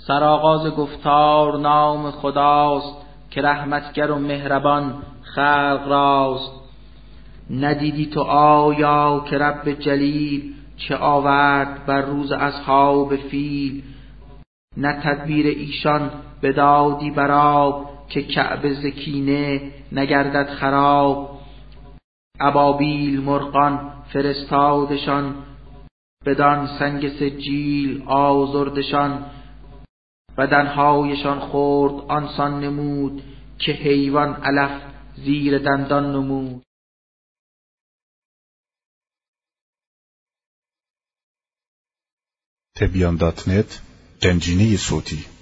سرآغاز گفتار نام خداست، که رحمتگر و مهربان خلق راست. ندیدی تو آیا که رب جلیل، چه آورد بر روز اصحاب فیل؟ نه تدبیر ایشان بدادی برآب، که کعبه ز کینه نگردد خراب. ابابیل مرغان فرستادشان، بدان سنگ سجیل آزردشان. بدنهایشان خورد آنسان نمود، که حیوان علف زیر دندان نمود. تبیان.net گنجینه صوتی